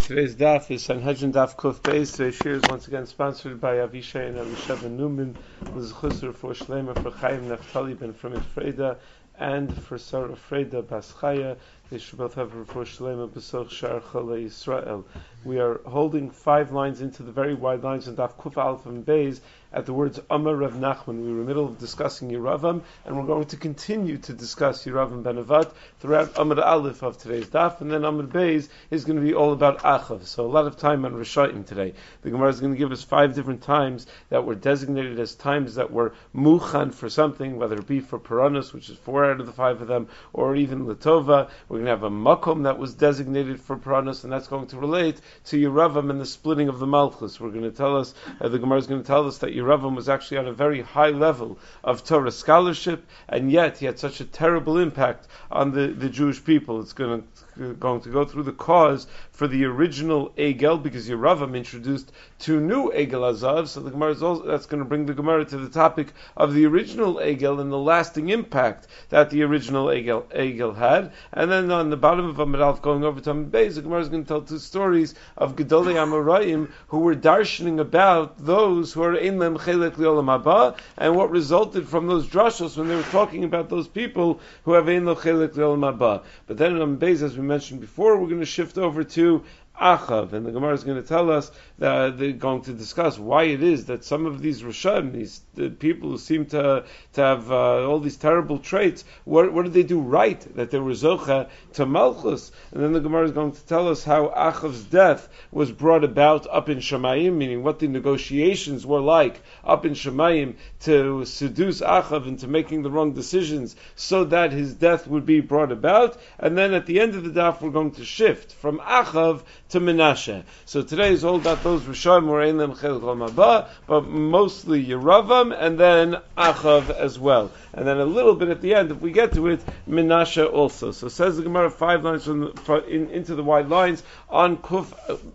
Today's daf is Sanhedrin Daf Kuf Beis. Today's shir is once again sponsored by Avishai and Elisha ben Newman, L'Zchusur for Shlema for Chaim Naftali ben from Freda, and for Sarah Freda Bas Chaya. They should both have a for Shlema B'soch Shar Chalei Yisrael. We are holding 5 lines into the very wide lines in Daf Kuf Aleph and Beis at the words Amar Rav Nachman. We were in the middle of discussing Yeravam, and we're going to continue to discuss Yeravam ben Nevat throughout Amar Aleph of today's Daf, and then Amar Beis is going to be all about Achav. So a lot of time on Rishayim today. The Gemara is going to give us 5 different times that were designated as times that were Muchan for something, whether it be for Paranos, which is 4 out of the 5 of them, or even Latova. We're going to have a Makom that was designated for Paranos, and that's going to relate to Yeravam and the splitting of the Malchus. We're going to tell us, the Gemara is going to tell us that Yeravam was actually on a very high level of Torah scholarship, and yet he had such a terrible impact on the Jewish people. It's going to go through the cause for the original Egel, because Yeravam introduced 2 new Egel Azav, so the Gemara is also, that's going to bring the Gemara to the topic of the original Egel and the lasting impact that the original Egel had. And then on the bottom of Amud Aleph, going over to Amud Beis, the Gemara is going to tell 2 stories of Gedolei Amoraim who were darshaning about those who are in them Chelek Liolam Haba, and what resulted from those drashos when they were talking about those people who have Ein Lo Chelek Liolam Haba. But then in Amud Beis, as we mentioned before, we're going to shift over to Achav, and the Gemara is going to tell us that they're going to discuss why it is that some of these Rishon, the people who seem to have all these terrible traits, what did they do right that they were Zocha to Malchus? And then the Gemara is going to tell us how Achav's death was brought about up in Shemayim, meaning what the negotiations were like up in Shemayim to seduce Achav into making the wrong decisions so that his death would be brought about. And then at the end of the daf, we're going to shift from Achav to Menashe. So today is all about those Rishon who are in them Chelek Liolam Haba, but mostly Yeravam and then Achav as well. And then a little bit at the end, if we get to it, Menashe also. So says the Gemara 5 lines into the wide lines on Kuf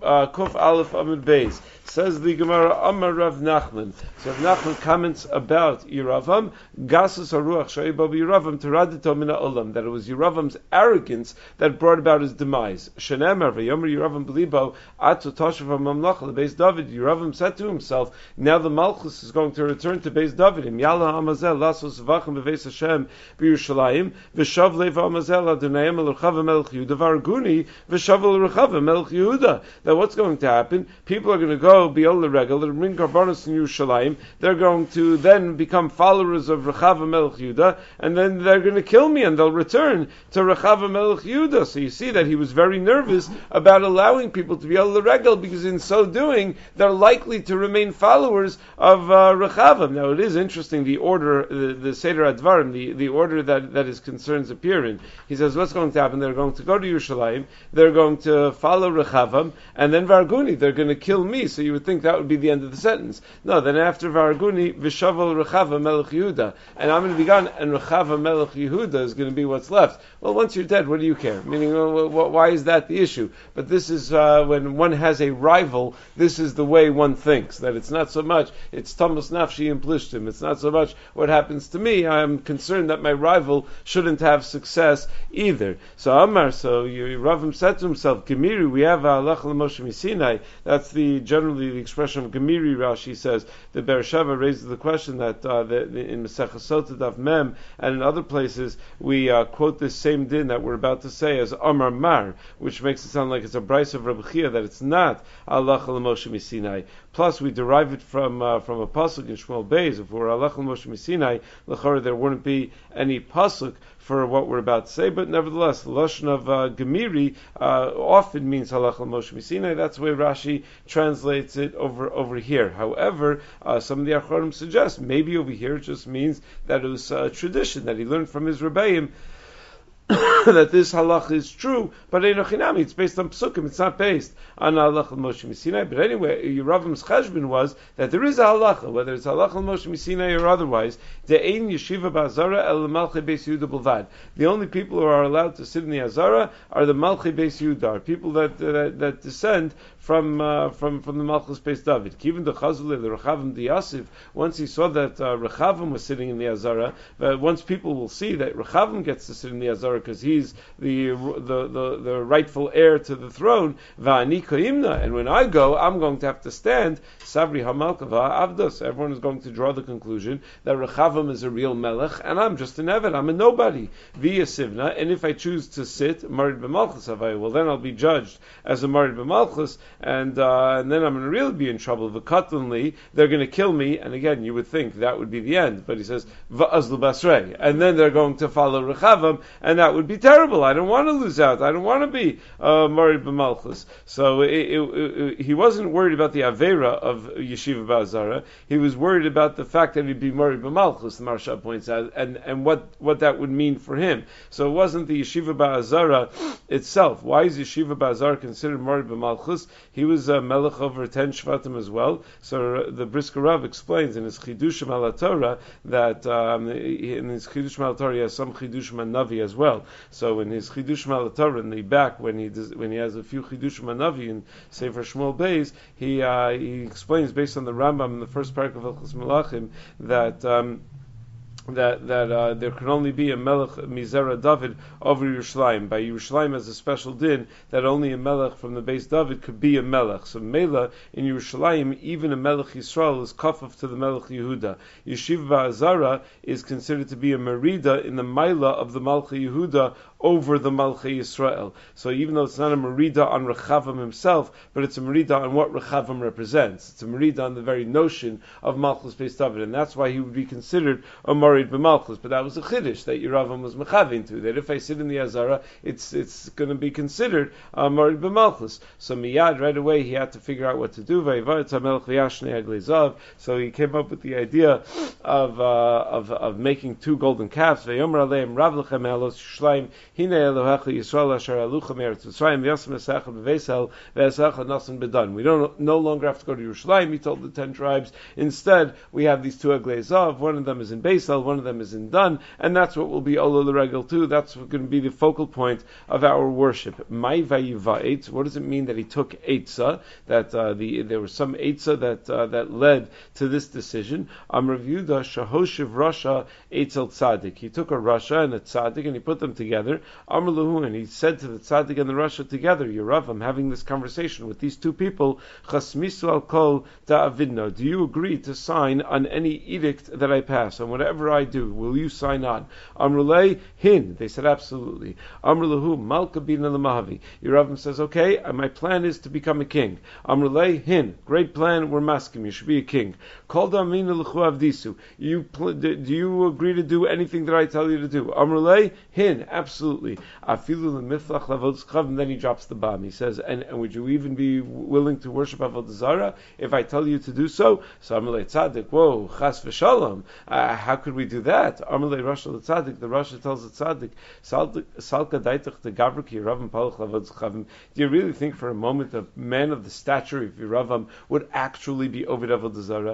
Aleph Amud Beis. Says the Gemara Amar Rav Nachman. So Rav Nachman comments about Yeravam, Gasus Haruach Shaibav Yeravam Teradito Mina Olam, that it was Yeravam's arrogance that brought about his demise. Shenemar Vayomer Yeravam Belibo Atu Toshav HaMamlach LeBeis David. Yeravam said to himself, now the Malchus is going to return to Beis David. Im Yala Hamazel Lasos Vachim Beveis Hashem BiYerushalayim V'Shav Leva Hamazel Adonai Melchav Melch Yehuda Varguni V'Shav L'Rechav Melch Yehuda. That what's going to happen? People are going to go Biol L'Regel, they'll bring Karbanos in Yerushalayim. They're going to then become followers of Rechav Melch Yehuda, and then they're going to kill me, and they'll return to Rechav Melch Yehuda. So you see that he was very nervous about allowing people to be Biol L'Regel, because in so doing, they're likely to remain followers of Rechav. Now it is interesting the order, the Seder Advarim, the order that his concerns appear in. He says, what's going to happen? They're going to go to Yerushalayim, they're going to follow Rechavam, and then Varguni, they're going to kill me. So you would think that would be the end of the sentence. No, then after Varguni, V'Shaval Rechava Melech Yehuda, and I'm going to be gone, and Rechava Melech Yehuda is going to be what's left. Well, once you're dead, what do you care? Meaning, why is that the issue? But this is when one has a rival, this is the way one thinks, that it's not so much, it's Tamas Nafshi and Plishtim, it's not so much what happens to me, I'm concerned that my rival shouldn't have success either. So Amar, Ravim said to himself, Gemiri, we have Halach L'Moshe Misinai, that's generally the expression of Gemiri. Rashi says the Beersheva raises the question that in Masechah Sota Daf Mem and in other places we quote this same din that we're about to say as Amar Mar, which makes it sound like it's a brayso of Rabbi Chia, that it's not Halach L'Moshe Misinai. Plus, we derive it from a pasuk in Shmuel Beis. If we're Halach L'Moshe Misinai, l'chara there wouldn't be any pasuk for what we're about to say, but nevertheless, the lashon of Gemiri often means Halach L'Moshe Misinai. That's the way Rashi translates it over here. However, some of the Achronim suggest maybe over here it just means that it was a tradition that he learned from his Rebbeim, that this halach is true, but it's based on psukim, it's not based on halach Moshe Misinai. But anyway, Yeravam's cheshbon was that there is a halacha, whether it's halach Moshe Misinai or otherwise, the ein yeshiva ba'azara el malchei beis Yehuda b'lvad. The only people who are allowed to sit in the azara are the malchei beis Yehuda, people that descend from the Malchus Beis David. Even the Chazule, the Rechavim, the Yasif, once he saw that Rechavim was sitting in the Azara, once people will see that Rechavim gets to sit in the Azara because he's the rightful heir to the throne. Va'ani koimna, and when I go, I'm going to have to stand. Savri hamalka va'avdos. Everyone is going to draw the conclusion that Rechavam is a real melech, and I'm just an eved. I'm a nobody. Via sivna, and if I choose to sit marid b'malchus havai, well then I'll be judged as a marid b'malchus, and then I'm going to really be in trouble. V'katunli, they're going to kill me, and again you would think that would be the end, but he says va'azlu basrei, and then they're going to follow Rechavam, and that would be terrible. I don't want to lose out. I don't want to be marid b'malchus. So he wasn't worried about the avera of Yeshiva Ba'azara. He was worried about the fact that he'd be marid b'malchus, the Maharsha points out, and what that would mean for him. So it wasn't the Yeshiva Ba'azara itself. Why is Yeshiva Ba'azara considered marid b'malchus? He was a melech over 10 shvatim as well. So the Brisker Rav explains in his Chidushim al Torah that in his Chidushim al Torah he has some Chidushim an Navi as well. So in his Chidushim al Torah in the back when he has a few Chidushim an Navi in Sefer Shmuel Beis, he explains based on the Rambam in the first parak of Hilchos Melachim that there can only be a melech mizera David over Yerushalayim. By Yerushalayim as a special din that only a melech from the base David could be a melech. So Mela in Yerushalayim, even a melech Yisrael is kafaf to the melech Yehuda. Yeshiva Ba'azara is considered to be a merida in the Maila of the Malchi Yehuda over the Malchi Yisrael. So even though it's not a merida on Rechavam himself, but it's a merida on what Rechavam represents. It's a merida on the very notion of Malchus Beis David, and that's why he would be considered a marid b'malchus. But that was a chiddush that Yeravam was mechavin to, that if I sit in the Azara, it's going to be considered a marid b'malchus. So miyad, right away, he had to figure out what to do. So he came up with the idea of making 2 golden calves. We don't no longer have to go to Yerushalayim, he told the 10 tribes. Instead, we have these 2 eglei zav. One of them is in Beisel, one of them is in Dan, and that's what will be Ola L'Regel too. That's going to be the focal point of our worship. Mai vayiva'etz. What does it mean that he took Eitzah? That there was some Eitzah that led to this decision. Rav Yehuda shahoshiv Rasha Eitzel Tzadik. He took a Rasha and a Tzadik and he put them together. Amr Lahu, and he said to the Tzaddik and the Rasha together, Yerav, I'm having this conversation with these 2 people, Chasmisu al kol da'avidna, do you agree to sign on any edict that I pass, on whatever I do, will you sign on? Amr Lei, hin, they said absolutely. Amr Lahu, Malka bina l'mahavi. Yerav says, okay, my plan is to become a king. Amr Lei, hin, great plan, we're masking, you should be a king. Kol da'amina l'chu avdisu, do you agree to do anything that I tell you to do? Amr Lei, hin, absolutely. And then he drops the bomb. He says, and would you even be willing to worship Avodah Zarah if I tell you to do so? So Amalei Tzaddik, whoa, chas v'shalom. How could we do that? Amalei Rasha Tzaddik, the Rasha tells the Tzaddik, Salka daitach the Gavrik Yeravam Palach Avodah Chavim. Do you really think for a moment a man of the stature of Yeravam would actually be Ovid Avodah Zarah?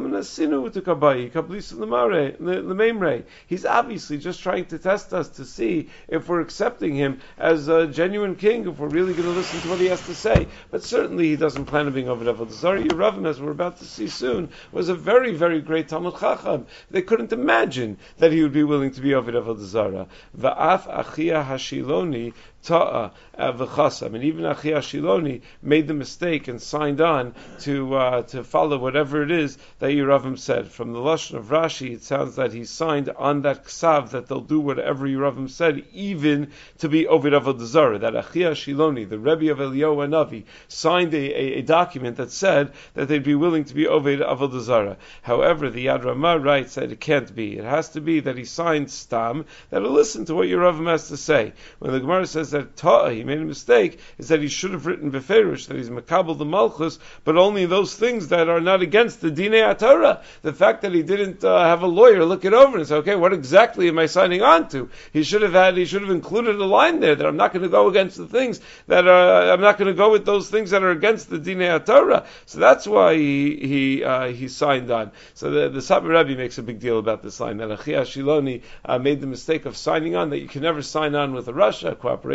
He's obviously just trying to test us to see if we're accepting him as a genuine king, if we're really going to listen to what he has to say. But certainly he doesn't plan on being Ovid Avodah Zarah. Yeravim, as we're about to see soon, was a very, very great Talmud Chacham. They couldn't imagine that he would be willing to be Ovid Avodah Zarah. Va'af achia hashiloni ta'a v'chasam, and even Achia Shiloni made the mistake and signed on to follow whatever it is that Yeravim said. From the lashon of Rashi, it sounds that he signed on that ksav that they'll do whatever Yeravim said, even to be Ovid Avodah Zarah. That Achia Shiloni, the Rebbe of Eliyahu Hanavi, signed a document that said that they'd be willing to be Ovid Avodah Zarah. However, the Yad Ramah writes that it can't be. It has to be that he signed stam, that'll listen to what Yeravim has to say. When the Gemara says that Ta'a, he made a mistake, is that he should have written Beferish, that he's Makabel the Malchus, but only those things that are not against the Dinei HaTorah. The fact that he didn't have a lawyer look it over and say, okay, what exactly am I signing on to? He should have included a line there that I'm not going to go against the things that are, I'm not going to go with those things that are against the Dinei HaTorah. So that's why he signed on. So the Satmar Rebbe makes a big deal about this line, that Achia Shiloni made the mistake of signing on, that you can never sign on with a Rasha, cooperation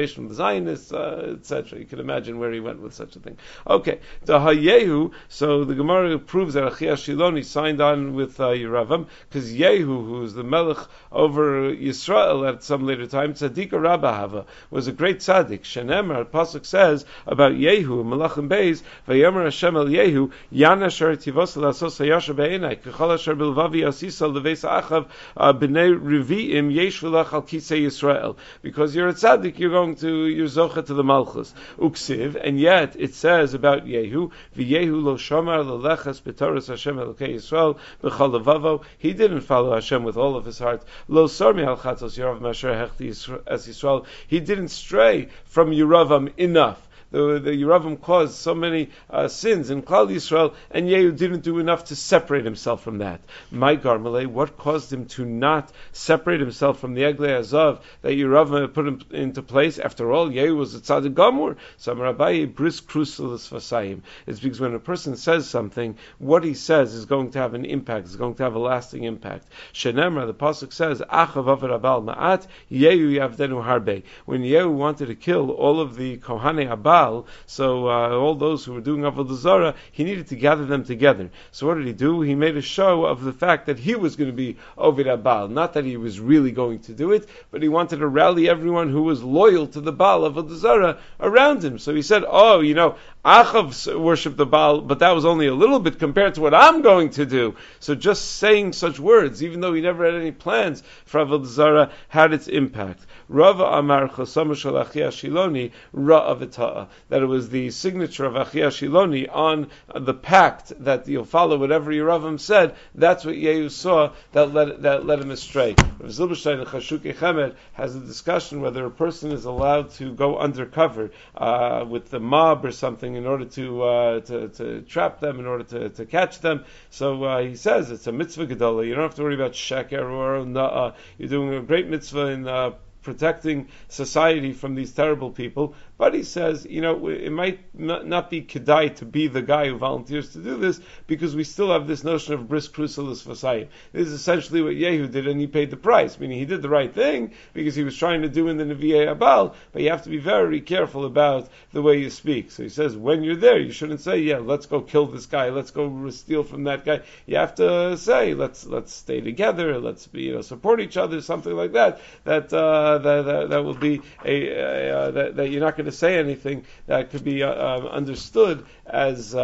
relation with the Zionists, etc. You can imagine where he went with such a thing. Okay, the Hayehu. So the Gemara proves that Achia Shiloni signed on with Yeravam because Yehu, who was the Melech over Yisrael at some later time, Tzadika Rabahava, was a great tzaddik. Shenemar Pasuk says about Yehu, Malachim Beis, Vayomer Hashem El Yehu, Yana Sher Tivos Lasos Hayasha Be'enai, Kechol Asher Bilvavi Asisa Leves Achav B'nei Revi'im Yeshulach Al Kisei Yisrael. Because you're a tzaddik, you're zocha to the Malchus. Uksiv, and yet it says about Yehu, V'Yehu Lo Shomar Lelechas B'Toras Hashem Elokei Yisrael B'Chol Levavo. He didn't follow Hashem with all of his heart. Lo Sormi Al Chatzos Yerav Masher Hechti as Yisrael. He didn't stray from Yeravam enough. The Yeravam caused so many sins in Klal Yisrael, and Yehu didn't do enough to separate himself from that. My Garmalei, what caused him to not separate himself from the Eglei Azav that Yeravam put him into place? After all, Yehu was a Tzaddik Gamur. So Rabbi Bris Kruselis Vasayim. It's because when a person says something, what he says is going to have an impact, is going to have a lasting impact. Shenemra, the Pasuk says, Achav Avar Abal Ma'at, Yehu Yavdenu Harbe. When Yehu wanted to kill all of the Kohanei Abal, so all those who were doing Avodah Zarah, he needed to gather them together. So what did he do? He made a show of the fact that he was going to be Ovid Baal. Not that he was really going to do it, but he wanted to rally everyone who was loyal to the Baal of Avodah Zarah around him. So he said, Achav worshipped the Baal, but that was only a little bit compared to what I'm going to do. So just saying such words, even though he never had any plans for Avodah Zarah, had its impact. Rava Amar Chosama Shel Achia Shiloni Ra Avita'a, that it was the signature of Achia Shiloni on the pact that you'll follow whatever Yeravam said. That's what Yehu saw that led him astray. Rav Zilberstein and Chashukei Chemed has a discussion whether a person is allowed to go undercover with the mob or something in order to trap them, in order to catch them. So he says it's a mitzvah gedola. You don't have to worry about sheker or na'ah. You're doing a great mitzvah in protecting society from these terrible people. But he says, it might not be kedai to be the guy who volunteers to do this, because we still have this notion of bris crucilis vasayim. This is essentially what Yehu did, and he paid the price. Meaning he did the right thing, because he was trying to do in the Nevi'ei Abal, but you have to be very careful about the way you speak. So he says, when you're there, you shouldn't say, let's go kill this guy, let's go steal from that guy. You have to say, let's stay together, let's be, support each other, something like that. That will be that you're not going to say anything that could be understood as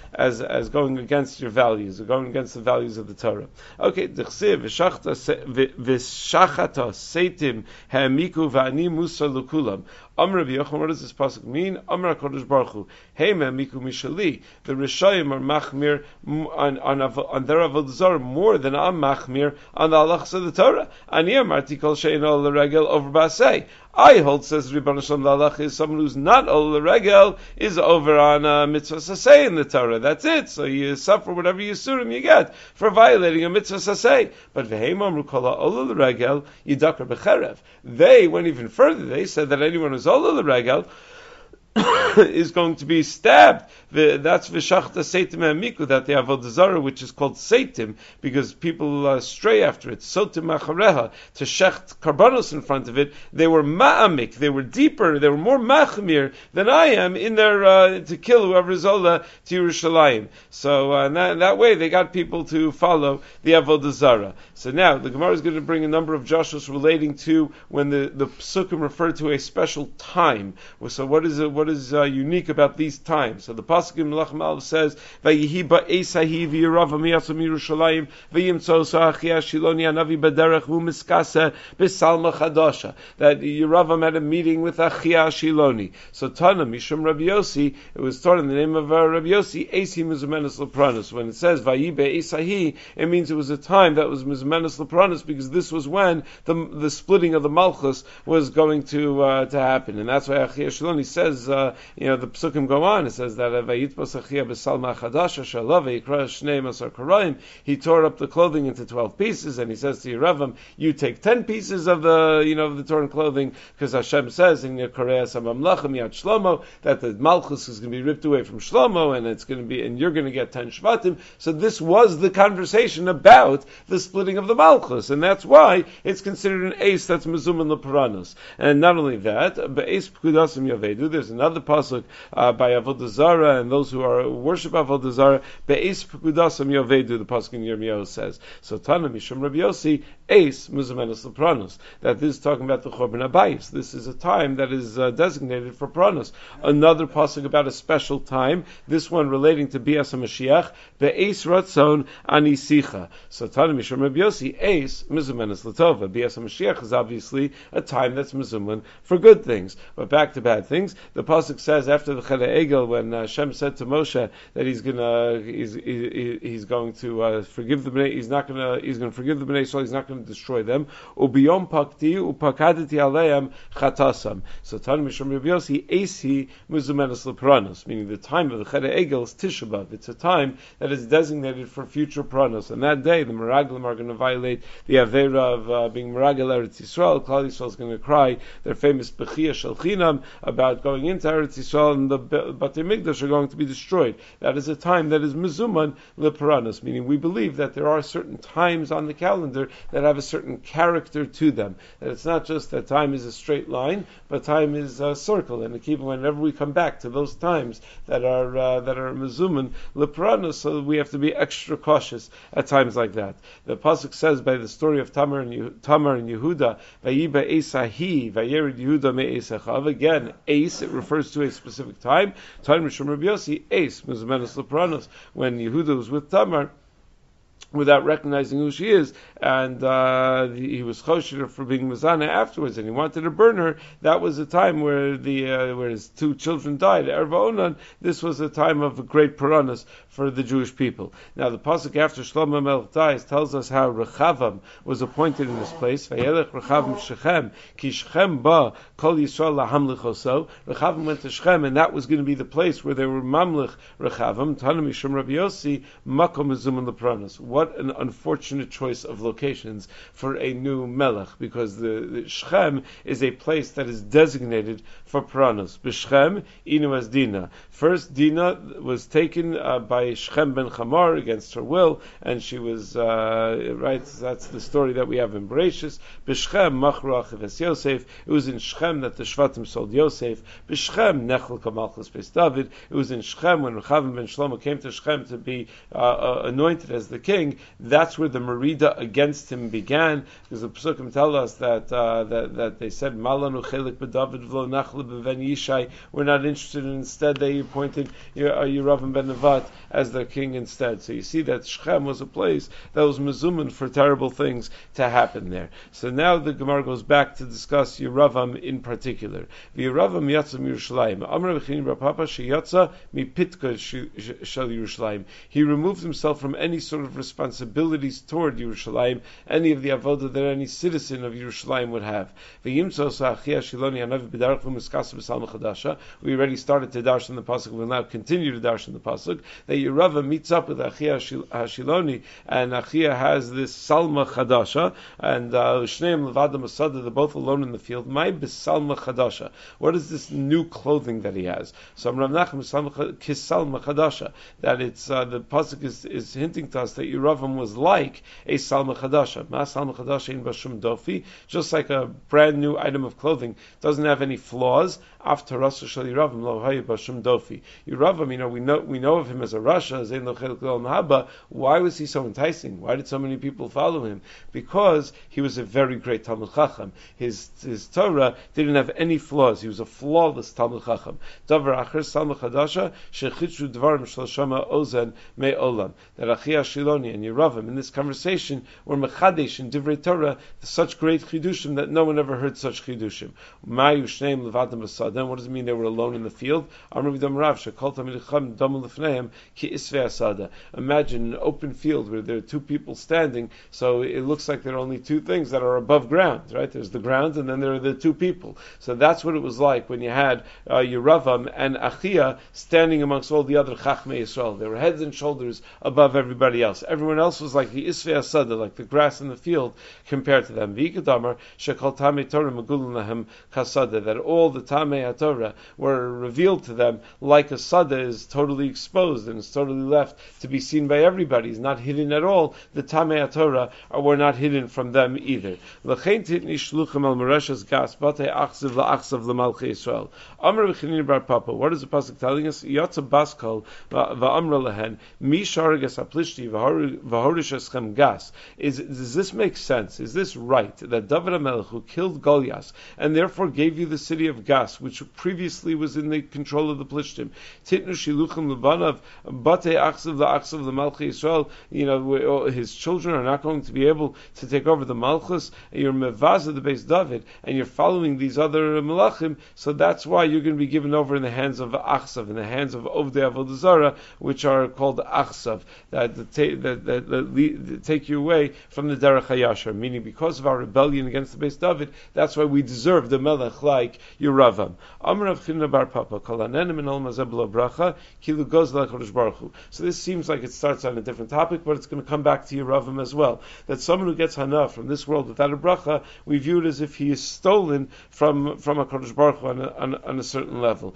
going against your values, or going against the values of the Torah. Okay, d'chsev v'shachata seitim ha'amiku v'ani musa l'kulam. Amr Rabbi Yochanan, what does this pasuk mean? Amr HaKadosh Baruch Hu, hey me'amiku mishali. The Rishayim are machmir on their avodah zarah more than I'm machmir on the halachas of the Torah. Ani amarti kol she'ein ol l'regel over ba'aseh. I hold, says Ribbon Shalom, the halacha is someone who's not ol l'regel is over on mitzvah saseh in the Torah. That's it. So you suffer whatever yisurim you get for violating a mitzvah saseh. But v'heim amru kol ol l'regel yidakar b'cherev. They went even further. They said that anyone who's ol l'regel is going to be stabbed. That's v'shachta seitim ha'miku, that they have avodah zarah, which is called seitim, because people stray after it. Sotim machareha, to shecht karbanos in front of it. They were ma'amik, they were deeper, they were more machmir than I am in their to kill whoever is ola to Yerushalayim. So that way they got people to follow the avodah zarah. So now the Gemara is going to bring a number of joshos relating to when the psukim refer to a special time. So what is unique about these times? So the pasuk in Melachim Aleph says, "Vayihi ba'esahi v'yiravam yasam Yerushalayim v'yimtzo sa'achia shiloni anavi b'derech u'miskasa b'salma chadasha." That Yeravam had a meeting with Achia Shiloni. So Tana Mishum Rabbi Yossi, it was taught in the name of Rabbi Yossi, Esi Mizumenes Lepranus. When it says Vayi ba'esahi, it means it was a time that was Mizumenes Lepranus, because this was when the splitting of the Malchus was going to happen, and that's why Achia Shiloni says the psukim go on. It says that Vayitbos Achia b'salma chadasha shalava yikra shnei masar karaim. He tore up the clothing into 12 pieces, and he says to Yeravam, "You take 10 pieces of the torn clothing, because Hashem says in Korea Samamlachim Yad Shlomo that the Malchus is going to be ripped away from Shlomo, and you're going to get 10 Shvatim." So this was the conversation about the splitting of the Malchus, and that's why it's considered an ace that's Mezuman Leparanos. And not only that, Be'es Pkudasim Yavedu, there's another pasuk by Avodah Zarah and those who worship Avodah Zarah, Be'es Pkudasim Yavedu, the pasuk in Yirmiyahu says. So Tana Mishum Rabbi Yossi, ace Mezumenos Leparanos, that this is talking about the Chorban Habayis. This is a time that is designated for Pranos. Another pasuk about a special time, this one relating to Bias HaMashiach, Be'es Ratzon Ani Sicha. So Tana Mishum Rabbi Yossi, ace Mezumenos Latova. Bias HaMashiach is obviously a time that's Mezuman for good things. But back to bad things, the pasuk says after the Chelei Egel, when Hashem said to Moshe that he's going to forgive the Bnei, he's going to forgive the Bnei Yisrael, he's not going to destroy them. Ubiyom pakti upakadati aleim chatasam. So Tan Mishum Rabbi Yossi Esi Mezumenos Leparanos, meaning the time of the Chelei Egel is Tisha B'Av. It's a time that is designated for future Pranos. And that day, the Meraglim are going to violate the Avera of being Meragel Eretz Yisrael. Klal Yisrael is going to cry their famous Bechia Shel Chinam about going into Eretz Yisrael, and the Batei Mikdash are going to be destroyed. That is a time that is Mezuman Leparanos, meaning we believe that there are certain times on the calendar that have a certain character to them. That it's not just that time is a straight line, but time is a circle. And even whenever we come back to those times that are Mezuman Leparanos, so we have to be extra cautious at times like that. The pasuk says by the story of Tamar and Yehuda, Vayiba Esahi, Vayerid Yehuda me Esachav. Again, Ace, it refers to a specific time. Time Rishon Rabbi Yossi, Ace, Mezumenos Leparanos, when Yehuda was with Tamar, without recognizing who she is, and he was chosher for being Mizana afterwards, and he wanted to burn her. That was a time where where his 2 children died. Erva Onan, this was a time of great Puranas for the Jewish people. Now the pasuk after Shlomo Melech dies tells us how Rechavam was appointed in this place. Vayelech Rechavam Shechem, ki Shechem ba kol Yisrael lahamlich oso. Rechavam went to Shechem, and that was going to be the place where they were mamlich Rechavam. Tana Mishum Rabbi Yossi, makom mezuman leparanos. What an unfortunate choice of locations for a new melech, because the Shechem is a place that is designated for Pranos. B'Shechem, inu as Dina. First, Dina was taken by Shechem ben Chamar against her will, and she was, right, that's the story that we have in Bereshis. B'Shechem, machru achives Yosef. It was in Shechem that the Shvatim sold Yosef. B'Shechem, nechel kamalchus beis David. It was in Shechem when Rechavam ben Shlomo came to Shechem to be anointed as the king. That's where the Merida against him began, because the Pesukim tell us that they said, Malanu chelik b'David v'lo nachle b'ven Yishai. We're not interested in, instead they appointed Yeravam ben Nevat as their king instead. So you see that Shechem was a place that was mezuman for terrible things to happen there. So now the Gemara goes back to discuss Yeravam in particular. Yeravam yatsa Yerushalayim. Amar v'chini rapapa sheyatsa mipitka shel Yerushalayim. He removed himself from any sort of responsibilities toward Yerushalayim, any of the avodah that any citizen of Yerushalayim would have. We already started to darshan the pasuk. We'll now continue to darshan the pasuk. That Yerava meets up with Achia Hashiloni, and Achia has this Salma Chadasha, and Shneim Levada Masada, they're both alone in the field. My Salma Chadasha. What is this new clothing that he has? So Rav Nachman Kisalma Chadasha. That it's the pasuk is hinting to us that Yeravam was like a Salma Chadasha. Ma Salma Chadasha in Bashum Dofi, just like a brand new item of clothing, doesn't have any flaws. After Rasa Shal Yeravam Lo Hay Bashum Dofi. Yeravam, we know of him as a Rasha, Zain Lo Chelik Lo Mahaba. Why was he so enticing? Why did so many people follow him? Because he was a very great Talmud Chacham. His Torah didn't have any flaws. He was a flawless Talmud Chacham. Davar Acher Salma Chadasha Shechitzu Dvarim Shloshama Ozen Me Olam. That Achia Shiloni and Yeravam in this conversation were mechadesh in Divrei Torah such great chidushim that no one ever heard such chidushim. Mayu Shneim Levadim Asad. Then what does it mean they were alone in the field? Imagine an open field where there are two people standing, so it looks like there are only two things that are above ground, right? There's the ground and then there are the two people. So that's what it was like when you had Yeravam and Achia standing amongst all the other Chachmei Yisrael. They were heads and shoulders above everybody else. Everyone else was like the Isvei Asada, like the grass in the field compared to them. V'ikadamar shekal Tamei Torah megulin lahem kasada, that all the Tamei HaTorah were revealed to them like a sada is totally exposed and is totally left to be seen by everybody. It's not hidden at all. The Tamei HaTorah were not hidden from them either. L'chein titni shluchim al mereshas gas batei achziv la'achzav l'malchei Yisrael. Amar v'chinini bar papa. What is the pasuk telling us? Yotza baskal va'amra lehen mi sharagas aplishti v'horish eschem gas. Does this make sense? Is this right that David HaMelech, who killed Goliath and therefore gave you the city of Gas, which previously was in the control of the Plishtim, titnu shiluchim lebanav batei achzav la'achzav l'malchei Yisrael, his children are not going to be able to take over the Malchus, you're mevazah the base David, and you're following these other Malachim, so that's why you're going to be given over in the hands of Achsav, in the hands of Ovdei Avodah Zarah, which are called Achsav, that take you away from the Derech HaYashar, meaning because of our rebellion against the base David, that's why we deserve the Melech like Yeravam. Amar Rav Chinna bar Papa, Kol hanenem min ol mazeh b'lo bracha, kilu goz l'HaKadosh Baruch Hu. So this seems like it starts on a different topic, but it's going to come back to Yeravam as well. That someone who gets hana from this world without a bracha, we view it as if he is stolen from HaKadosh Baruch Hu on a certain level.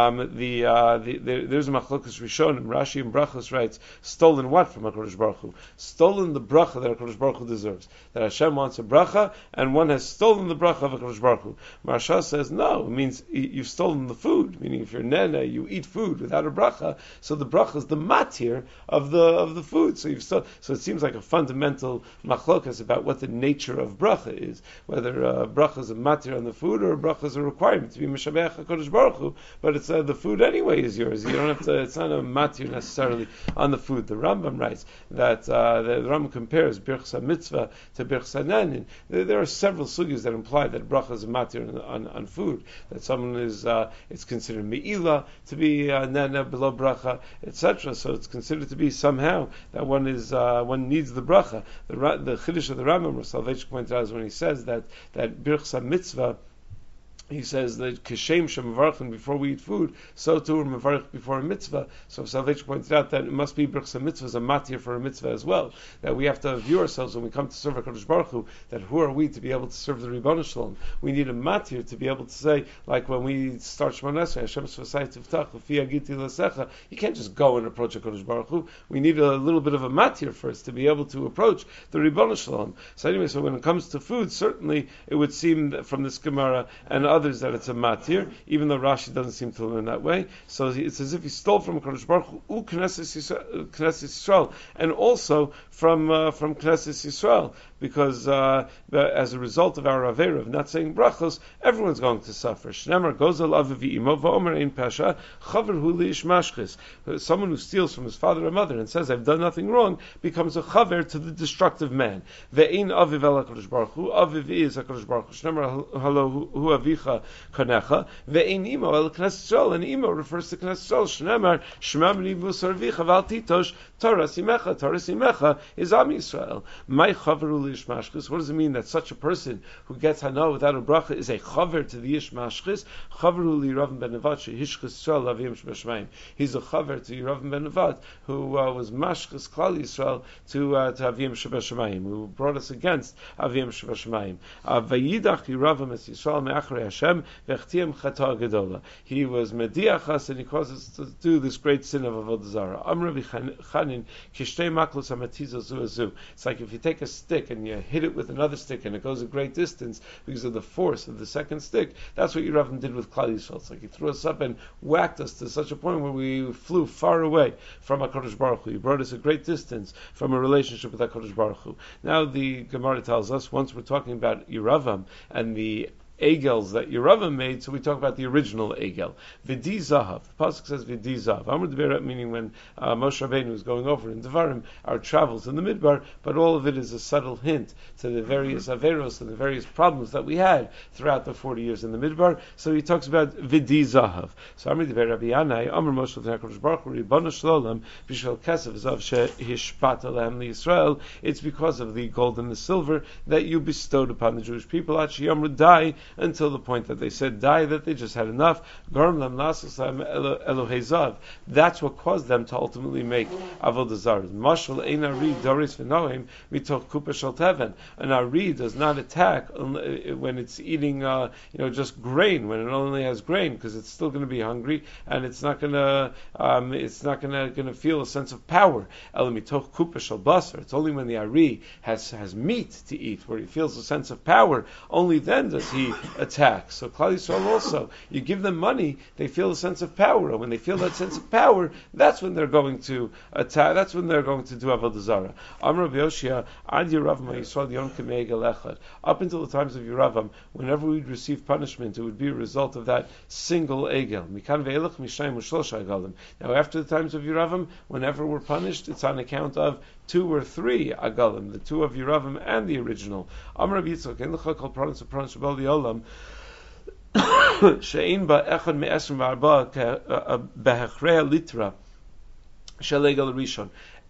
There's a machlokas Rishonim, Rashi and Brachos writes, stolen what from HaKadosh Baruch Hu? Stolen the bracha that HaKadosh Baruch Hu deserves. That Hashem wants a bracha, and one has stolen the bracha of HaKadosh Baruch Hu. Maharsha says, no, it means you've stolen the food, meaning if you're nene, you eat food without a bracha, so the bracha is the matir of the food. So it seems like a fundamental machlokas about what the nature of bracha is, whether bracha is a matir on the food or a bracha is a requirement to be mishabeach HaKadosh Baruch Hu, but it's the food anyway is yours. You don't have to. It's not a matir necessarily on the food. The Rambam writes that the Rambam compares birchsa mitzvah to birchsa nanin. There are several sugyas that imply that bracha is a matir on food. That someone is it's considered meila to be nana below bracha, etc. So it's considered to be somehow that one needs the bracha. The chiddush of the Rambam, Rav Soloveitchik pointed out, is when he says that birchsa mitzvah. He says that kishem shemavarchen before we eat food, so too we're mevarch before a mitzvah. So Soloveitchik pointed out that it must be birchsa mitzvah as a matir for a mitzvah as well. That we have to view ourselves when we come to serve HaKadosh Baruch Hu, that who are we to be able to serve the Ribono Shalom? We need a matir to be able to say, like when we start Shemona Esrei, Hashem Sfasai Tiftach, Ufi Agiti L'Secha, you can't just go and approach HaKadosh Baruch Hu. We need a little bit of a matir first to be able to approach the Ribono Shalom. So anyway, so when it comes to food, certainly it would seem that from this Gemara and others that it's a matir, even though Rashi doesn't seem to learn that way. So it's as if he stole from HaKadosh Baruch Hu, Knesset Yisrael, and also from Knesset Yisrael, because as a result of our Avera of not saying brachos, everyone's going to suffer. Shnemar gozel aviv imo va'omer ein pesha chaver hu li'ish mashchis. Someone who steals from his father or mother and says, I've done nothing wrong, becomes a chaver to the destructive man. Ve'ein aviv el HaKadosh Baruch Hu, aviv is HaKadosh Baruch Hu. Shnemar halo hu avicha kanecha, ve'ein imo el Knesset Yisrael, and imo refers to Knesset Yisrael. Shnemar shema mnivu sarvicha val titosh Torah simecha is Am Yisrael. My chaver what does it mean that such a person who gets hana without a bracha is a chaver to the Yish Mashchis? Chaver li Rav ben Nevat shehishchis Yisrael avim shebashmayim. He's a chaver to Rav ben Nevat who was mashchis Klal Yisrael to avim shebashmayim, who brought us against avim shebashmayim. Vayidach Yiravam es Yisrael me'achrei Hashem ve'chtiyem chata gedola. He was mediachas and he caused us to do this great sin of avodah zarah. Amr v'chanin kishtei maklos hamatiza zu azu. It's like if you take a stick and you hit it with another stick and it goes a great distance because of the force of the second stick. That's what Yeravam did with Klal Yisrael. It's like he threw us up and whacked us to such a point where we flew far away from HaKadosh Baruch Hu. He brought us a great distance from a relationship with HaKadosh Baruch Hu. Now the Gemara tells us, once we're talking about Yeravam and the egels that Yeravam made, so we talk about the original egel. V'di zahav. The pasuk says v'di zahav. Amr Debera, meaning when Moshe Rabbeinu was going over in Devarim, our travels in the Midbar, but all of it is a subtle hint to the various averos and the various problems that we had throughout the 40 years in the Midbar. So he talks about v'di zahav. So Amr Debera Rabbi Yanai, Amr Moshe L'Hakadosh Baruch Hu, Ribbonu Shel Bishul Kesef Zav Shehishpat Alehem L'Yisrael. It's because of the gold and the silver that you bestowed upon the Jewish people. At Sheyamru die, until the point that they said die, that they just had enough. Garm Lam Lasas Elohei Zav. That's what caused them to ultimately make Avodah Zarah. Mashal Ein Ari Doris V'Noim Mitoch Kupa Shel Teven. An Ari does not attack when it's eating, just grain. When it only has grain, because it's still going to be hungry and it's not going to feel a sense of power. Elamitoch Kupa Shel Basar. It's only when the Ari has meat to eat, where he feels a sense of power. Only then does he attack. So Klal Yisrael also, you give them money, they feel a sense of power. And when they feel that sense of power, that's when they're going to attack. That's when they're going to do Avodah Zarah. Amar Yoshia, Ad Yeravam Yisrael Yom K'Me'egel Echad. Up until the times of Yeravam, whenever we'd receive punishment, it would be a result of that single egel. Mikan ve'elach mishayim u'shlosha egalim. Now, after the times of Yeravam, whenever we're punished, it's on account of 2 or 3 agalim, the 2 of Yeravam and the original. Amar Yitzchak, en lecha kol pranis u'pranis shabal liolam, she'ein ba echad me'esrim v'arba behechrea litra shel egel rishon.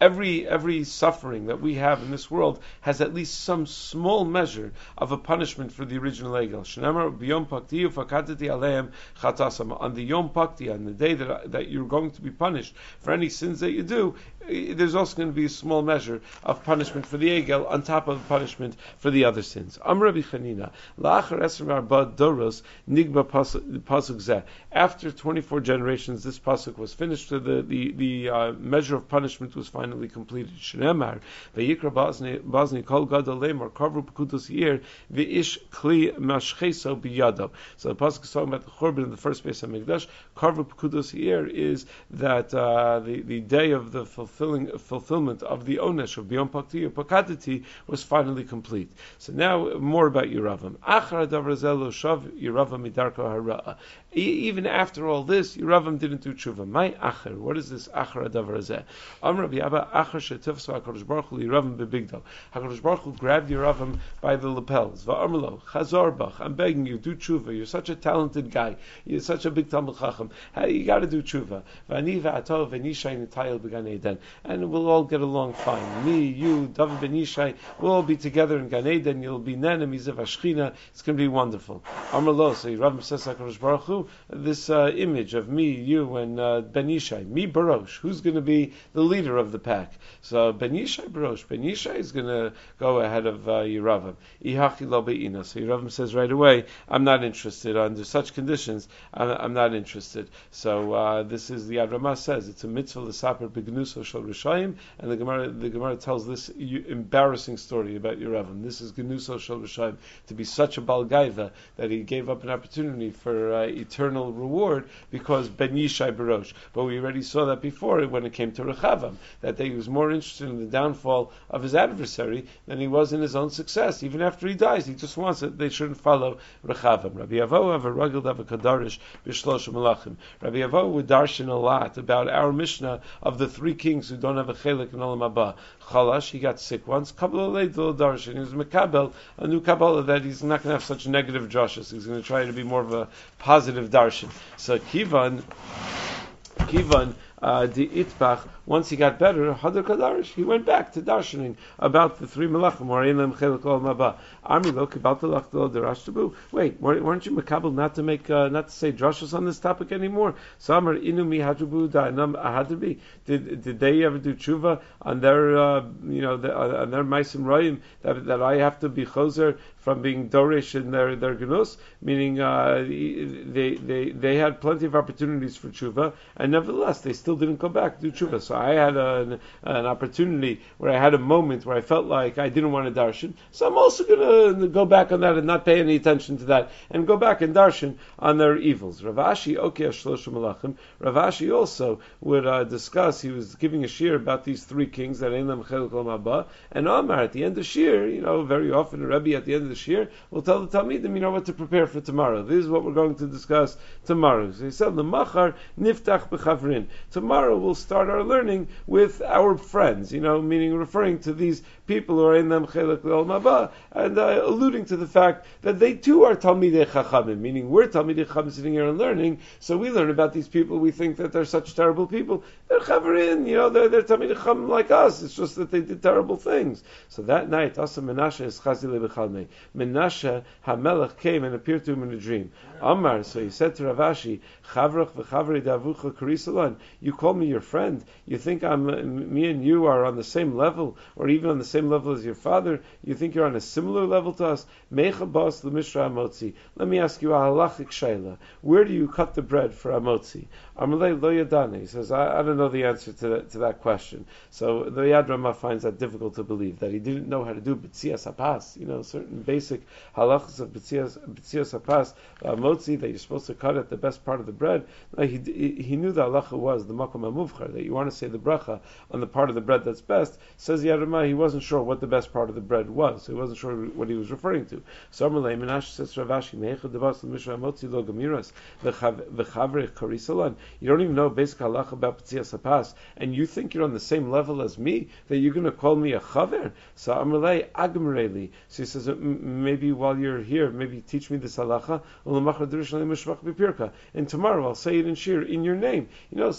Every suffering that we have in this world has at least some small measure of a punishment for the original egel. Shnamar b'yom pakti ufakatati aleim chatasam. On the yom pakti, on the day that you're going to be punished for any sins that you do, there's also going to be a small measure of punishment for the egel on top of the punishment for the other sins. Amr Rabbi Chanina, la'achar esrim arba doros nigba pasuk zeh. After 24 generations, this pasuk was finished. So the measure of punishment was finally completed. Shneimar ve'yikra bazni kol gadol lemar kavru pekudos yir ve'ish kli mashcheso biyado. So the pasuk is talking about the Churban in the first Beis Hamikdash. Kavru pekudos yir is that the day of the fulfillment of the onesh of Biyom Pakti or Pakadati was finally complete. So now more about Yeravam. Achar davar zeh shav Yeravam midarko hara'a. Even after all this, Yeravam didn't do tshuva. My achar, what is this achar davar zeh? Amr Rabbi Abba achar shetifso HaKadosh Baruch Hu Yeravam bebigdal. HaKadosh Baruch Hu grabbed Yeravam by the lapels. Va'amrlo chazor bach. I'm begging you, do tshuva. You're such a talented guy. You're such a big Talmud Chacham. You got to do tshuva. V'ani va'atov v'nishai nitayel b'gan Eden. And we'll all get along fine. Me, you, David ben Yishai, we'll all be together in Gan Eden. You'll be Nenem, Yizev Ashchina. It's going to be wonderful. Amar lo, so Yeravam says HaKadosh Baruch Hu, this image of me, you, and Ben Yishai. Me, Barosh. Who's going to be the leader of the pack? So Ben Yishai, Barosh. Ben Yishai is going to go ahead of Yeravam. Ihachi lo be'ina. So Yeravam says right away, I'm not interested. Under such conditions, I'm not interested. So this is, the Yad Ramah says, it's a mitzvah l'saper b'gnuso shel Rishayim, and the Gemara tells this embarrassing story about Yeravam. This is Genuso Shel Rishayim, to be such a Balgaiva that he gave up an opportunity for eternal reward because Ben Yishai Barosh. But we already saw that before when it came to Rechavam, that he was more interested in the downfall of his adversary than he was in his own success. Even after he dies, he just wants it. They shouldn't follow Rechavam. Rabbi Avo have a ragel of a kadarish b'shlosh malachim. Rabbi Avo would darshan a lot about our Mishnah of the 3 kings who don't have a chelik in Olam Haba. Chalash, he got sick once. Kabbalah Leidl Darshan, he was Mekabel, a new Kabbalah that he's not going to have such negative drushes. He's going to try to be more of a positive Darshan. So Kivan, the Itbach, once he got better, Hadar Kadarish, he went back to darshaning about the 3 Malachim, or Ein Lem Chelek Olam Haba. Army lo kibalta lachto derash tabu. Wait, weren't you Makabel not to say drushes on this topic anymore? Samar inu mi hadrubu da'anam ahadri. Did they ever do tshuva on their on their meisim royim that I have to be choser from being dorish in their genus? Meaning they had plenty of opportunities for tshuva, and nevertheless they still didn't go back to do tshuva. So I had an opportunity where I had a moment where I felt like I didn't want to darshan. So I'm also going to go back on that and not pay any attention to that and go back and darshan on their evils. Ravashi, Ravashi also would discuss. He was giving a shir about these 3 kings that Ein Lem Chelek Olam Haba, and Omar at the end of shir, very often a Rebbe at the end of the shir, we'll tell the Talmidim, what to prepare for tomorrow. This is what we're going to discuss tomorrow. So he said, L'machar niftach b'chavrin. Tomorrow we'll start our learning with our friends, meaning referring to these people who are in them chelek l'olam haba, and alluding to the fact that they too are Talmidei Chachamim, meaning we're Talmidei Chachamim sitting here and learning, so we learn about these people, we think that they're such terrible people. They're Chavrin, they're Talmidei Chachamim like us, it's just that they did terrible things. So that night, Asa Menashe is Chazile B'chalmei. Menashe HaMelech came and appeared to him in a dream. Amar, so he said to Rav Ashi, Chavrach v'chavrei davucha karisalan, you call me your friend, you think me and you are on the same level, or even on the same level as your father, you think you're on a similar level to us? Mecha bas l'mishra amotzi. Let me ask you a halachic shayla. Where do you cut the bread for amotzi? Amalei lo yadane. He says, I don't know the answer to that question. So the Yad Ramah finds that difficult to believe, that he didn't know how to do b'tzias hapas, certain basic halachas of b'tzias hapas, amotzi, that you're supposed to cut at the best part of the bread. He knew the halacha was the makom hamuvchar, that you want to say the bracha on the part of the bread that's best. Says Yad Ramah, he wasn't sure what the best part of the bread was, so he wasn't sure what he was referring to. So Amalei Menashe says to Rav Ashi, Meichad devas l'mishra amotzi lo gemiras v'chavrei karisalan. You don't even know basic halacha about b'tzias hapas, and you think you're on the same level as me, that you're going to call me a chaver? So Amalei agmreli. So he says, maybe while you're here, maybe teach me this halacha, and tomorrow I'll say it in shir in your name.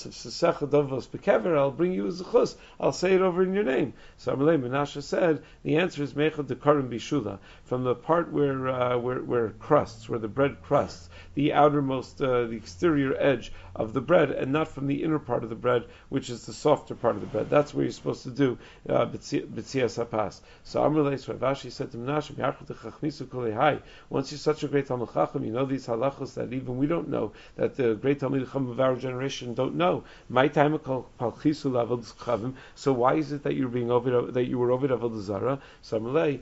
I'll bring you a zechus. I'll say it over in your name. So Amalei Menashe said, the answer is meichad dekarim bishula, from the part where crusts, where the bread crusts, the outermost, the exterior edge of the bread, and not from the inner part of the bread, which is the softer part of the bread. That's where you're supposed to do b'tzias hapas. So Amalei, so Rav Ashi said to Menashe, once you're such a great Talmid Chacham, you know these halachos that even we don't know, that the great Talmid Chacham of our generation don't know. My time so why is it that you're being that you were Ovid Avodah Zarah? So Amalei,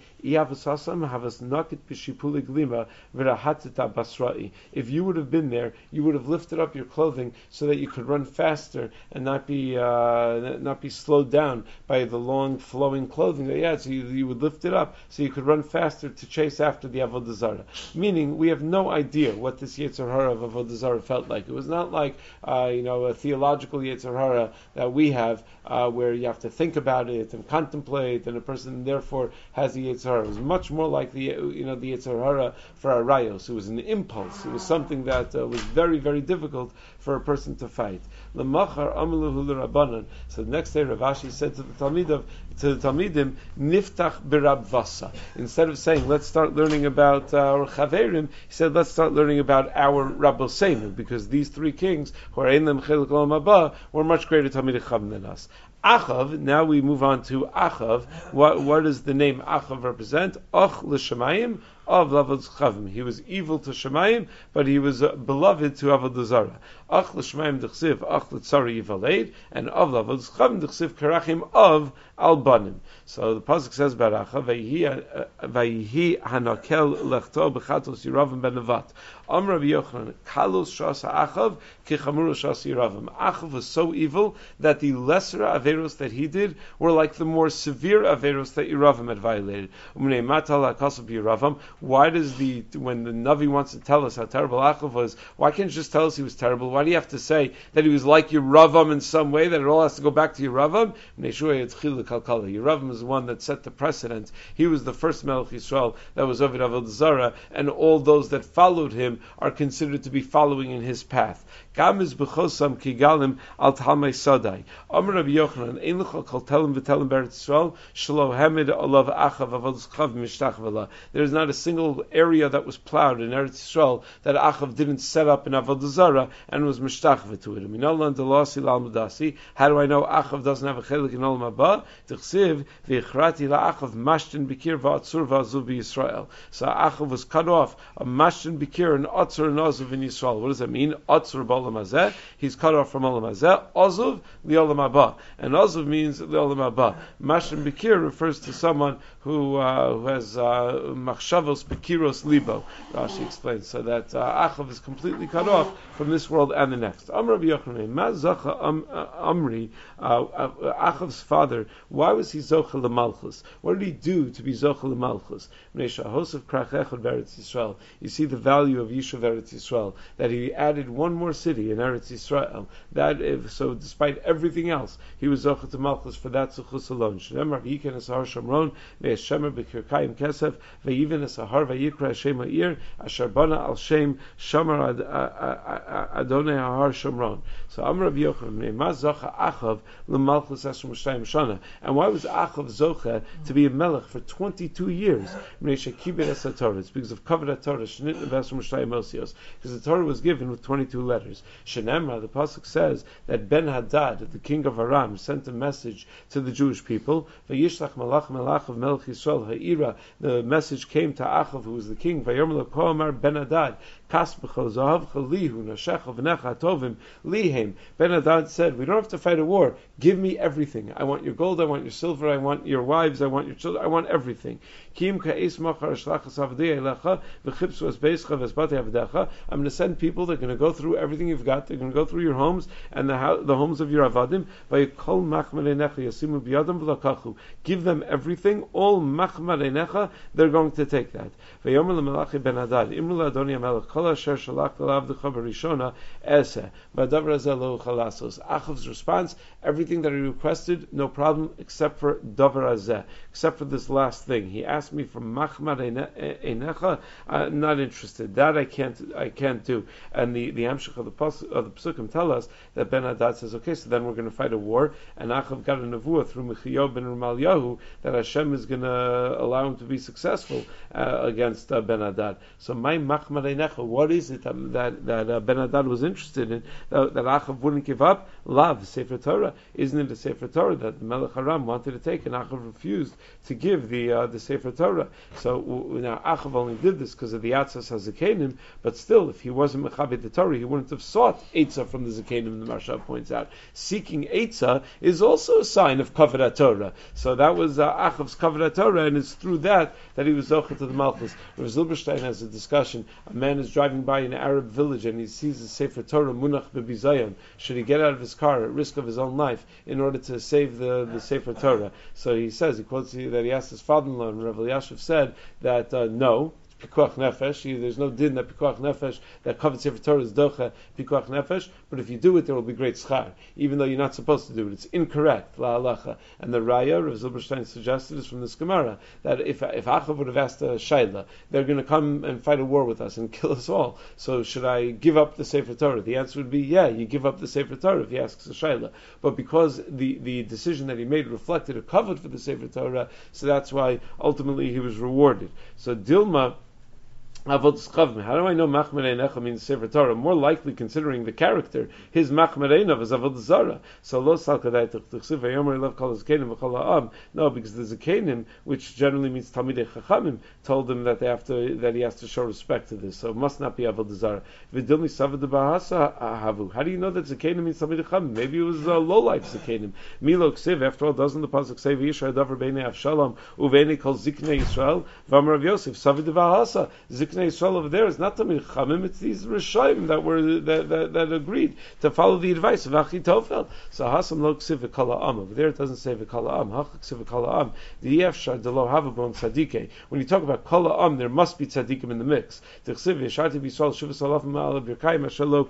if you would have been there, you would have lifted up your clothing so that you could run faster and not be slowed down by the long flowing clothing that you had. So you would lift it up so you could run faster to chase after the Avodah Zarah. Meaning, we have no idea what this Yetzer Hara of Avodah Zarah felt like. It was not like a theological Yetzer Hara that we have, where you have to think about it and contemplate, and a person therefore has the Yetzer Hara. It was much more like the Yetzer Hara for Arayos. It was an impulse. It was something that was very, very difficult for a person to fight. L'machar amaluhu l'Rabbanan. So the next day, Rav Ashi said to the Talmidim, niftach b'Rab Vasa. Instead of saying, let's start learning about our Chaverim, he said, let's start learning about our Rabboseinu, because these three kings, who are in them chelek l'olam haba, were much greater Talmidei Chacham than us. Achav, now we move on to Achav. What does the name Achav represent? Och l'shamayim, of Avodah Chavim. He was evil to Shemayim, but he was beloved to Avodah Zarah. Ach l'Shemayim d'chsiv, ach l'tzari yivaleid, and of Avodah Chavim d'chsiv karachim of albanim. So the pasuk says about Achav, Vayihi hanakel lechto b'chatos Yeravim ben Nevat. Amar Rabbi Yochanan, kalos shas Achav kichamur shas Yeravim. Achav was so evil that the lesser averos that he did were like the more severe averos that Yeravim had violated. U'mnei matal ha'kasab Yeravim. Why does when the Navi wants to tell us how terrible Achav was, why can't you just tell us he was terrible? Why do you have to say that he was like Yeravam in some way, that it all has to go back to Yeravam? Yeravam is the one that set the precedent. He was the first Melech Yisrael that was Ovid Avodah Zarah, and all those that followed him are considered to be following in his path. Gamiz b'chosam kigalim al talmei sadai. Amar Rabbi Yochanan, ein l'chol kol telim v'telim beretz Yisrael shelo hemid olav Achav avodas chav mishtach v'la. There is not a single area that was plowed in Eretz Yisrael that Achav didn't set up in Avodah Zarah and was mishtachva to it. How do I know Achav doesn't have a chelik in Olam Haba? T'chsiv v'ichrati la'achav mashtin bikir v'atzur v'azuv b'Yisrael. So Achav was cut off a mashtin bikir and atzur and azuv in Yisrael. What does that mean? Atzur b'olam hazeh. He's cut off from olam hazeh. Azuv li'olam haba. And azuv means li'olam haba. Mashtin bikir refers to someone who has machshavos bekiros libo. Rashi explains, so that Achav is completely cut off from this world and the next. Amr Rabbi Yochanan, Ma Zacha Amri, Achav's father, why was he Zocha L'Malchus? What did he do to be Zocha L'Malchus? You see the value of Yishuv Eretz Yisrael, that he added one more city in Eretz Yisrael. So despite everything else, he was Zocha to Malchus for that Zuchus alone. Shemar Yiken es Har Shomron, ve'eshemer b'kirkayim kesef, ve'yiven es Har ve'yikra Hashem ha'ir, asher bana al Shem Shamar Adonai Har Shomron. So Amar Rabbi Yochanan, Ma Zocha Achav L'Malchus Esrim Shtayim Shana. And why was Achav Zocha to be a melech for 22 years? It's because of Kavod Torah, Shnit Nevesrim Shtayim Osios, because the Torah was given with 22 letters. Shenemra, the pasuk says that Ben Hadad, the king of Aram, sent a message to the Jewish people. Vayishlach Malach Melach of Melech Yisrael Ha'ira. The message came to Achav, who was the king. Vayomer Lo Amar Ben Hadad, Kasbecho Zahavcha Lihu Nashecha V'necha Tovim Lihem. Ben Hadad said, we don't have to fight a war. Give me everything. I want your gold, I want your silver, I want your wives, I want your children, I want everything. I'm going to send people, they're going to go through everything you've got, they're going to go through your homes and the homes of your avadim. Give them everything, all machmarenecha, they're going to take that. Achav's response, everything that he requested, no problem, except for davar hazeh, except for this last thing. He asked me for machmar einecha, I'm not interested. That I can't do. And the Hamshach of the Pesukim tell us that Ben Hadad says, okay, so then we're going to fight a war, and Achav got a nevuah through Michayav ben Ramalyahu that Hashem is going to allow him to be successful against Ben Hadad. So my machmar einecha, what is it that Ben Hadad was interested in, that Achav wouldn't give up? Lav, Sefer Torah. Isn't it a Sefer Torah that the Melech Aram wanted to take, and Achav refused to give the Sefer Torah? So now Achav only did this because of the Atzas HaZakenim, but still, if he wasn't Mechabed the Torah, he wouldn't have sought Eitzah from the Zakenim, the Marsha points out. Seeking Eitzah is also a sign of Kavod Torah. So that was Achav's Kavod Torah, and it's through that he was Zocha to the Malchus. Rav Zilberstein has a discussion. A man is driving by an Arab village and he sees the Sefer Torah Munach Bebizayon. Should he get out of his car at risk of his own life in order to save the Sefer Torah? So he quotes that he asked his father-in-law, and Rav Elyashiv said that no, Pikuach Nefesh. There's no din that Pikuach Nefesh, that Kavod Sefer Torah is docha Pikuach Nefesh, but if you do it, there will be great schar, even though you're not supposed to do it. It's incorrect, la halacha. And the Raya, Rav Zilberstein suggested, is from this Gemara, that if Achav would have asked a Shaila, they're going to come and fight a war with us and kill us all, so should I give up the Sefer Torah? The answer would be, yeah, you give up the Sefer Torah if he asks a Shaila. But because the decision that he made reflected a Kavod for the Sefer Torah, so that's why ultimately he was rewarded. So Dilma, how do I know Machmer Einecha means Sefer Torah? More likely, considering the character, his Machmer Einecha is Avodah Zarah. So Lo Salkadai T'chsiv Vayomer Elav Kol Zakenim V'Kol Ha'am. No, because the Zakenim, which generally means Talmidei Chachamim, told him that he has to show respect to this. So it must not be Avodah Zarah. V'Dilmi Savad Bahasa Havu. How do you know that Zakenim means Talmidei Chachamim? Maybe it was low life Zakenim. Milo Ksiv. After all, doesn't the pasuk say V'Yisrael Davar Beinei Avshalom Uveini Kol Ziknei Yisrael V'Amar Rav Yosef Savad Bahasa Yisrael over there is not Talmidei Chachamim, it's these Rishonim that agreed to follow the advice of Achitofel. So Hasam lo ksiv v'kol ha'am. Over there it doesn't say v'kol ha'am. Hachak ksiv v'kol ha'am. The Yefshar de lo havabon tzadike. When you talk about kol ha'am, there must be tzadikim in the mix. T'chsiv yesharti b'Yisrael shuvas alafim ma'al birkayim asher lo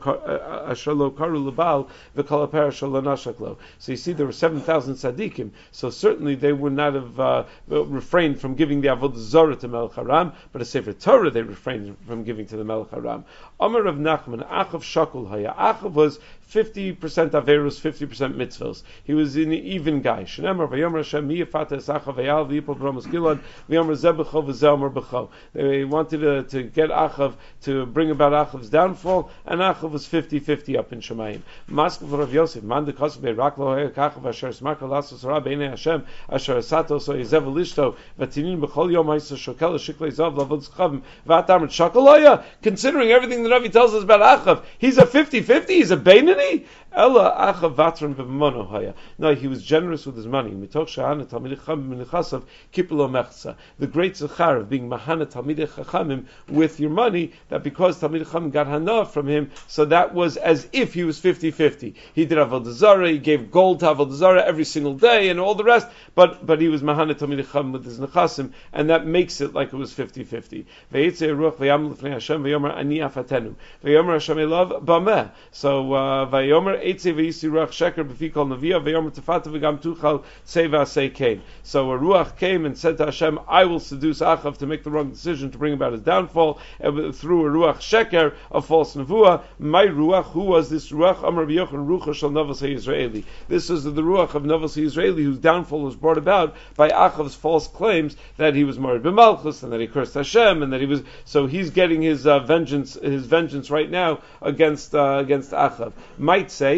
karu l'bal v'kol ha'per asher lo nashak. So you see there were 7,000 tzadikim. So certainly they would not have refrained from giving the avodah zarah to Melech Aram, but a Sefer Torah they refrained from giving to the Melech Aram. Amar of Nachman, Achav Shakul Haya. Achav was 50% Averus, 50% mitzvahs. He was an even guy. Shneimar v'yomer Hashem mi yifata es Achav v'yal v'yipol b'ramos Gilad v'yomer zeh b'cho v'zeh omer b'cho. They wanted to get Achav, to bring about Achav's downfall, and Achav was 50-50 up in Shemayim. Maskov Rav Yosef, man dekosv be'rak lo haya k'Achav asher smakal lasos hara b'nei Hashem asher asato so yezev v'lishto v'tinin b'chol yom ha'isa shokel shiklei zav lavod zchavim v'atamrit shakal haya. Considering everything the Navi tells us about Achav, he's a 50-50, he's a Beinin. Sheni, Ella Achav Vatran B'Mono Haya. No, he was generous with his money. Mitoch Shahana Talmidei Chachamim Minichasav Kipelo Mechza. The great zechar of being Mahana Talmidei Chachamim with your money, that because Talmidei Chachamim got Hana from him, so that was as if he was 50-50. He did Avodah Zarah, he gave gold to Avodah Zarah every single day and all the rest, but he was Mahana Talmidei Chachamim with his Nechasim, and that makes it like it was 50-50. Ve'etzei Ruach V'yam L'fnei Hashem V'yomer Ani Afatenu V'yomer Hashem Elav Bameh. So V'yomer Eitzei V'yisi Ruach Sheker B'fi Kol Neviah V'yomer Tefata V'gam Tuchal Seva Sei Kain. So a Ruach came and said to Hashem, I will seduce Achav to make the wrong decision, to bring about his downfall, and through a Ruach Sheker, a false Nevuah. My Ruach, who was this Ruach? Amar Rabbi Yochanan Ruach Shel Navas HaYisraeli. This is the Ruach of Navas HaYisraeli, whose downfall was brought about by Achav's false claims that he was married b'malchus and that he cursed Hashem and that he was. So he's getting his vengeance right now against Achav. Might say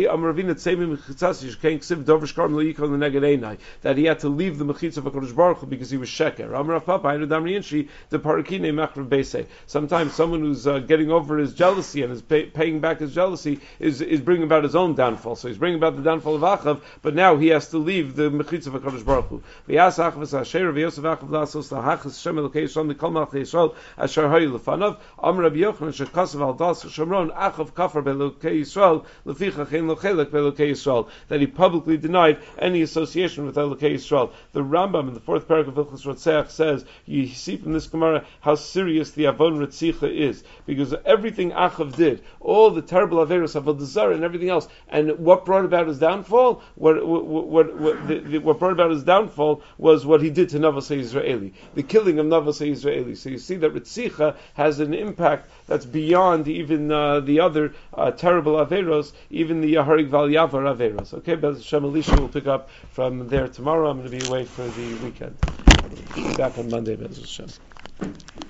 that he had to leave the mechitza of HaKadosh Baruch Hu because he was sheker. Sometimes someone who's getting over his jealousy and is paying back his jealousy is bringing about his own downfall. So he's bringing about the downfall of Achav, but now he has to leave the mechitza of HaKadosh Baruch Hu. That he publicly denied any association with Elokei Yisrael. The Rambam in the fourth paragraph of Hilchos Rotzeach says, you see from this Gemara how serious the Avon Retzicha is, because everything Achav did, all the terrible Averos, Avodah Zarah and everything else, and what brought about his downfall? What brought about his downfall was what he did to Navas HaYisraeli, the killing of Navas HaYisraeli. So you see that Retzicha has an impact that's beyond even the other terrible Averos, even the Yaharig Val Yavar Averos. Okay, Bez Hashem Elisha will pick up from there tomorrow. I'm going to be away for the weekend. I'll be back on Monday, Bez Hashem.